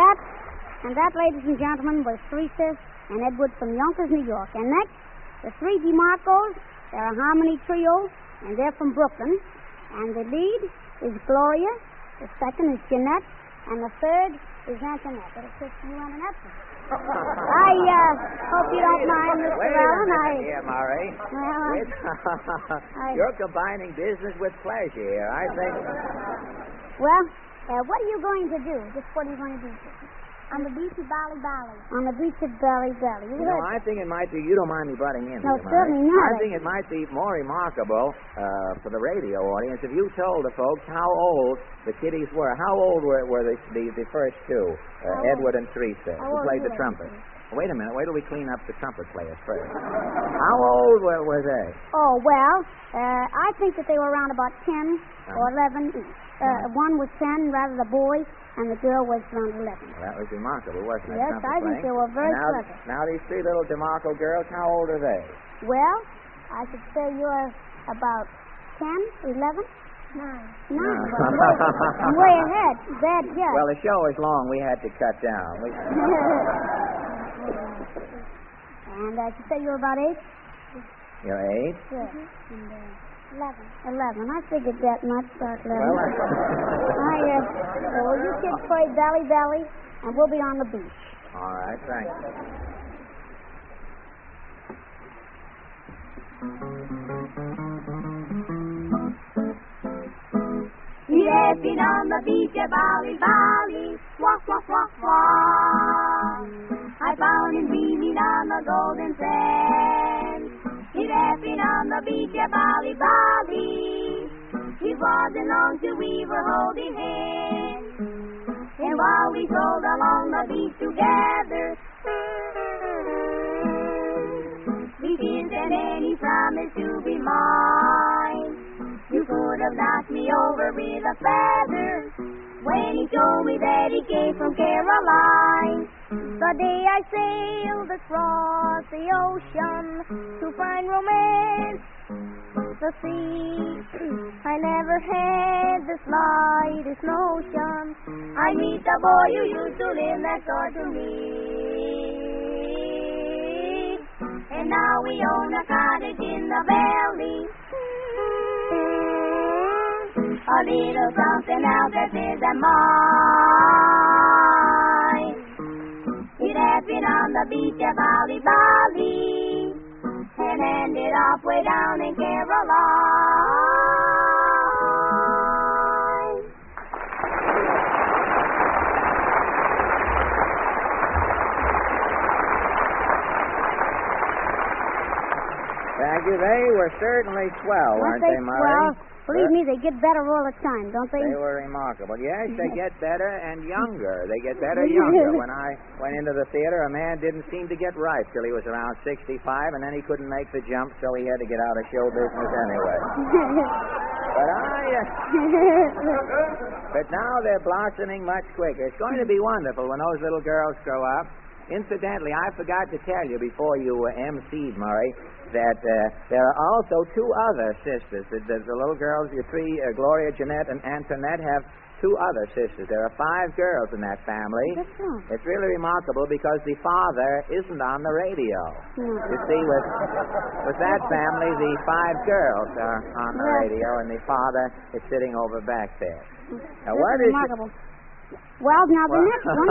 that, and that, ladies and gentlemen, was Teresa and Edward from Yonkers, New York. And next, the three DeMarcos. They're a harmony trio, and they're from Brooklyn. And the lead is Gloria, the second is Jeanette, and the third is Antoinette. It'll kiss you and an apple. I uh, hope you don't mind, Mister Wait Allen. a I... minute here, Murray. Well, I... Wait. I... You're combining business with pleasure here. I think... Well, uh, what are you going to do? Just what are you going to do? On the beach of Bali Bali. On the beach of Bali Bali. You know, I think it might be... You don't mind me butting in No, here, certainly Murray. not. I think it might be more remarkable uh, for the radio audience if you told the folks how old the kiddies were. How old were, were the, the, the first two, uh, Edward and Teresa, How who old played were the they? trumpet? Wait a minute. Wait till we clean up the trumpet players first. How old were, were they? Oh, well, uh, I think that they were around about ten or eleven each. Uh, one was ten, rather the boy, and the girl was around eleven. Well, that was remarkable, wasn't it? Yes, trumpet I think playing? they were very now, clever. Now these three little DeMarco girls, how old are they? Well, I should say you're about ten, eleven? Nine. Nine. Well, I'm way, I'm way ahead. Bad guess. Well, the show is long. We had to cut down. We... And I should say you're about eight? You're eight? Yes. And, uh, eleven. Eleven. I figured that much, about eleven. Well, I... I, uh, so will you kids play Valley Valley, and we'll be on the beach. All right, thanks. Laughing on the beach at Bali Bali, wah, wah, wah, wah. I found him dreaming on the golden sand. He laughing on the beach at Bali Bali. It wasn't long till we were holding hands. And while we strolled along the beach together, we kissed and then he promised to be mine. You could have knocked me over with a feather when he told me that he came from Caroline. The day I sailed across the ocean to find romance, the sea, I never had the slightest notion I meet the boy who used to live next door to me. And now we own a cottage in the valley, a little something else that isn't mine. It happened on the beach at Bali Bali and ended up way down in Caroline. Thank you. They were certainly swell, weren't Weren't they, they Murray? swell? Believe me, they get better all the time, don't they? They were remarkable. Yes, they get better and younger. They get better younger. When I went into the theater, a man didn't seem to get ripe till he was around sixty-five, and then he couldn't make the jump, so he had to get out of show business anyway. But I... Uh, but now they're blossoming much quicker. It's going to be wonderful when those little girls grow up. Incidentally, I forgot to tell you before you uh, emceed, Murray, that uh, there are also two other sisters. The, the, the little girls, the three, uh, Gloria, Jeanette, and Antoinette, have two other sisters. There are five girls in that family. That's right. It's really remarkable because the father isn't on the radio. No. You see, with, with that family, the five girls are on the Yes. radio, and the father is sitting over back there. Now, That's what is... remarkable. Well, now the next one.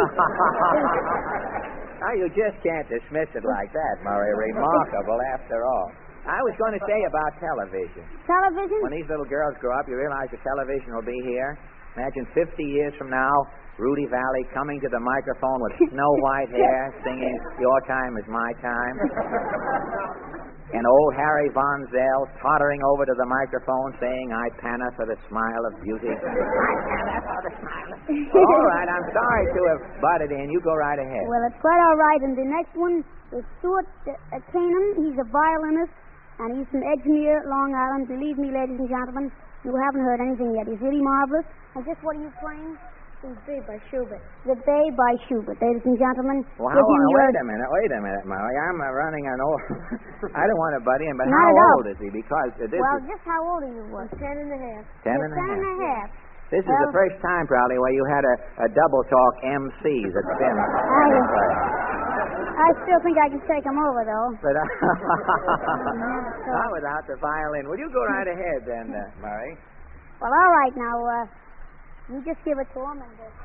Now, you just can't dismiss it like that, Murray. Remarkable, after all. I was going to say about television. Television? When these little girls grow up, you realize the television will be here. Imagine fifty years from now, Rudy Valley coming to the microphone with snow white hair, singing "Your Time Is My Time." And old Harry Von Zell tottering over to the microphone saying, "I panna for the smile of beauty." I panna for the smile of beauty. All right, I'm sorry to have butted in. You go right ahead. Well, it's quite all right. And the next one is Stuart uh, Canaan. He's a violinist, and he's from Edgemere, Long Island. Believe me, ladies and gentlemen, you haven't heard anything yet. He's really marvelous. And just what are you playing? The Bay by Schubert. The Bay by Schubert, ladies and gentlemen. Well, give how, him uh, your... wait a minute, wait a minute, Murray. I'm uh, running an old... I don't want to butt in, but Not how at all. old is he? Because uh, this Well, is just how old are you? Was ten and a half. ten You're and a ten half. and a half. This is Well- the first time, probably, where you had a, a double talk M C that's been. I, I still think I can take him over, though. But uh, not without the violin. Will you go right ahead then, uh, Murray? Well, all right, now, uh, you just give it to him and... Uh...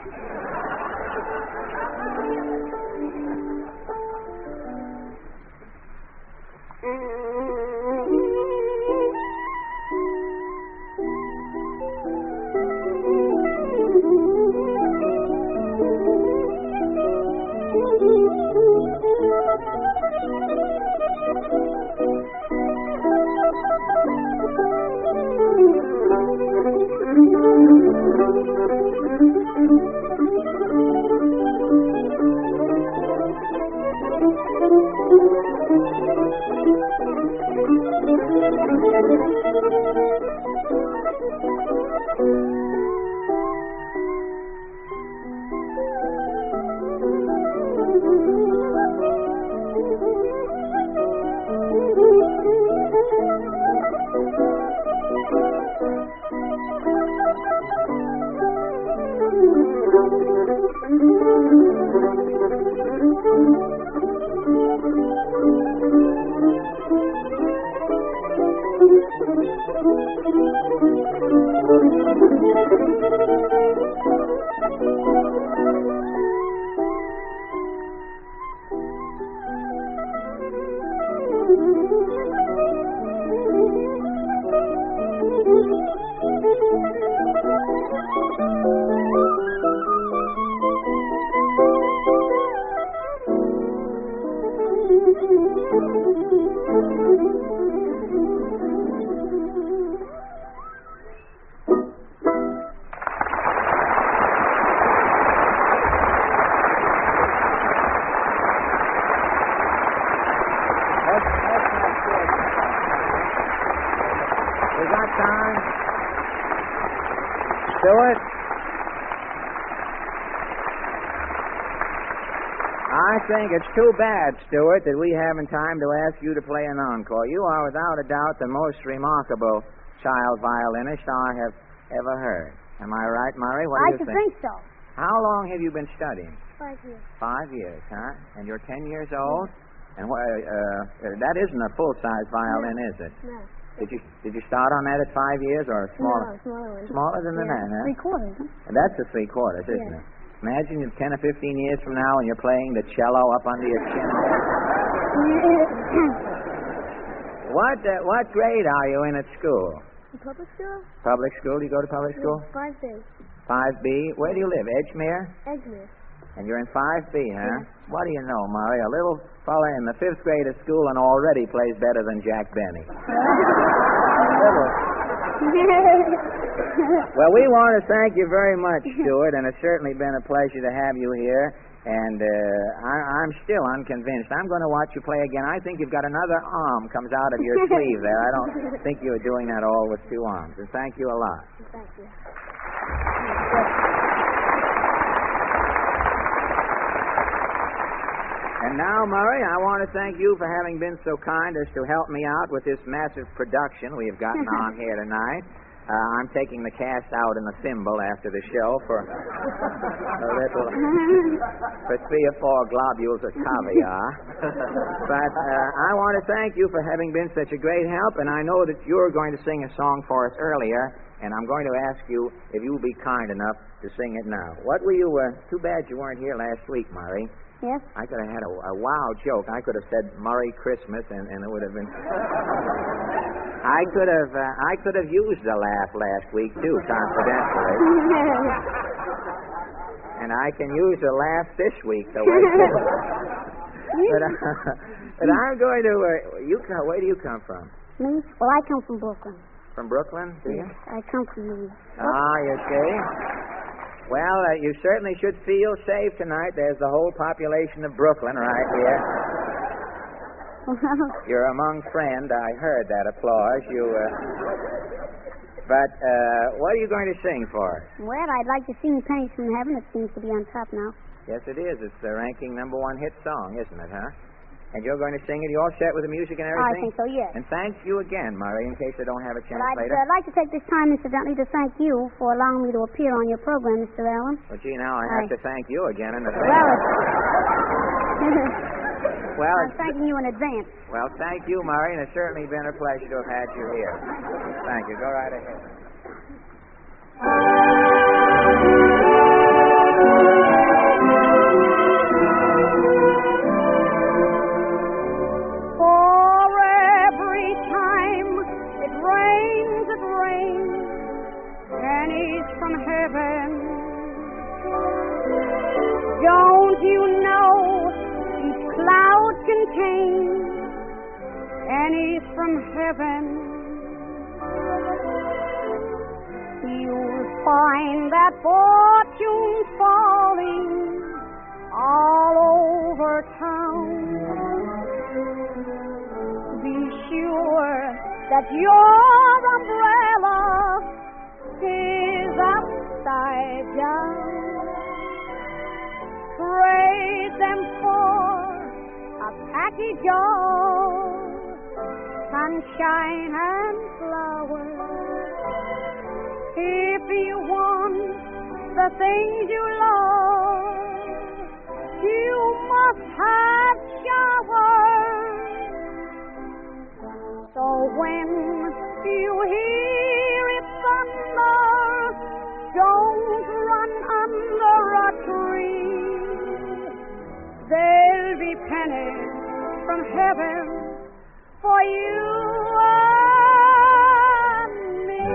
Stewart? I think it's too bad, Stewart, that we haven't time to ask you to play an encore. You are, without a doubt, the most remarkable child violinist I have ever heard. Am I right, Murray? What I do you should think so. How long have you been studying? Five years. Five years, huh? And you're ten years old? And what, uh, that isn't a full-size violin, No. is it? No. Did you did you start on that at five years or smaller? No, smaller one. Smaller than yeah. that, huh? Three quarters. Huh? And that's the three quarters, isn't Yeah. it? Imagine in ten or fifteen years from now, and you're playing the cello up under your chin. What uh, what grade are you in at school? Public school? Public school? You go to public school? Yeah, five days. Five B. Where do you live? Edgemere? Edgemere. And you're in five B, huh? What do you know, Murray? A little fella in the fifth grade of school and already plays better than Jack Benny. Well, we want to thank you very much, Stuart, and it's certainly been a pleasure to have you here. And uh, I, I'm still unconvinced. I'm going to watch you play again. I think you've got another arm comes out of your sleeve there. I don't think you were doing that all with two arms. And thank you a lot. Thank you. And now, Murray, I want to thank you for having been so kind as to help me out with this massive production we have gotten on here tonight. Uh, I'm taking the cast out in the thimble after the show for a little, for three or four globules of caviar. But uh, I want to thank you for having been such a great help, and I know that you're going to sing a song for us earlier, and I'm going to ask you if you'll be kind enough to sing it now. What were you, uh, too bad you weren't here last week, Murray. Yes? I could have had a, a wow joke. I could have said Murray Christmas, and, and it would have been. I could have uh, I could have used the laugh last week too, confidentially. And I can use the laugh this week, the way. but, uh, but I'm going to. Uh, you come, where do you come from? Me? Well, I come from Brooklyn. From Brooklyn, do you? Yes, I come from New York. Ah, you see. Well, uh, you certainly should feel safe tonight. There's the whole population of Brooklyn right here. You're among friends. I heard that applause. You, uh... But uh, what are you going to sing for us? Well, I'd like to sing Pennies from Heaven. It seems to be on top now. Yes, it is. It's the ranking number one hit song, isn't it, huh? And you're going to sing it? You all set with the music and I everything? think so, yes. And thank you again, Murray, in case I don't have a chance But I'd later. uh, like to take this time, incidentally, to thank you for allowing me to appear on your program, Mister Allen. Well, gee, now I have I- to thank you again in advance. Well, Well, I'm it's- thanking you in advance. Well, thank you, Murray, and it's certainly been a pleasure to have had you here. Thank you. Go right ahead. For every time it rains, it rains, pennies from heaven. Don't you know each cloud contains pennies from heaven? You'll find that fortune's falling all over town. Be sure that your umbrella is upside down. Trade them for a package of sunshine and flowers. If you want the things you love, you must have showers. So when you hear it thunder, don't run under a tree. There'll be pennies from heaven for you and me.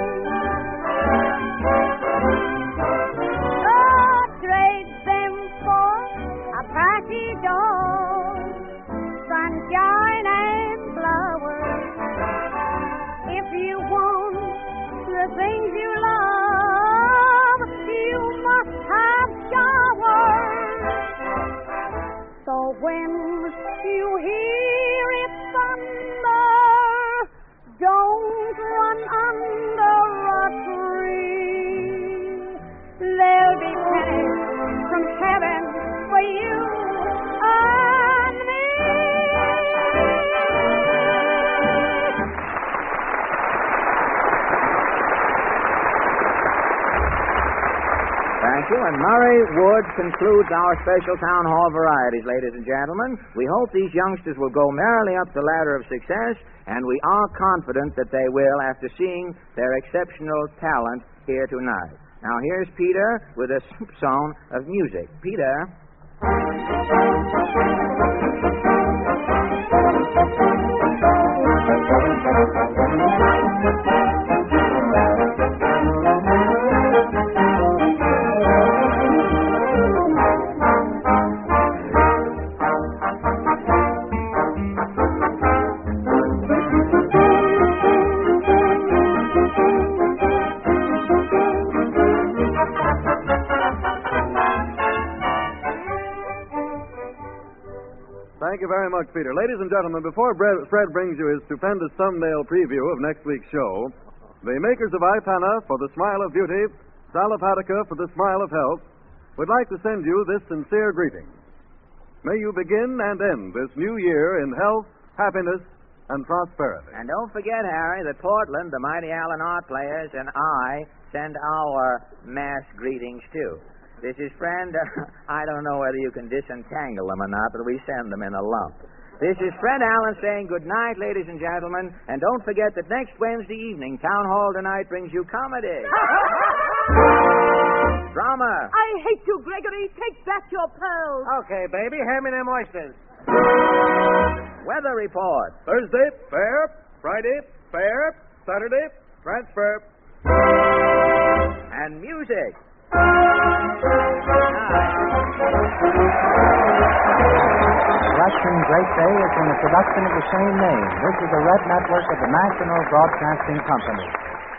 Oh, trade them for a package of sunshine and flowers. If you want the things you love, you must have showers. So when you hear it thunder, don't run under a tree. There'll be pennies from heaven for you and me. Thank you. And Murray Woods concludes our special town hall varieties, ladies and gentlemen. We hope these youngsters will go merrily up the ladder of success, and we are confident that they will after seeing their exceptional talent here tonight. Now, here's Peter with a song of music. Peter. Thank you very much, Peter. Ladies and gentlemen, before Bre- Fred brings you his stupendous thumbnail preview of next week's show, the makers of Ipana for the Smile of Beauty, Salopatica for the Smile of Health, would like to send you this sincere greeting. May you begin and end this new year in health, happiness, and prosperity. And don't forget, Harry, that Portland, the mighty Allen Art Players, and I send our mass greetings, too. This is Fred. Uh, I don't know whether you can disentangle them or not, but we send them in a lump. This is Fred Allen saying good night, ladies and gentlemen, and don't forget that next Wednesday evening, Town Hall Tonight brings you comedy, drama. I hate you, Gregory. Take back your pearls. Okay, baby, hand me them oysters. Weather report. Thursday, fair. Friday, fair. Saturday, transfer. And music. Election Great Day is in a production of the same name. This is the Red Network of the National Broadcasting Company.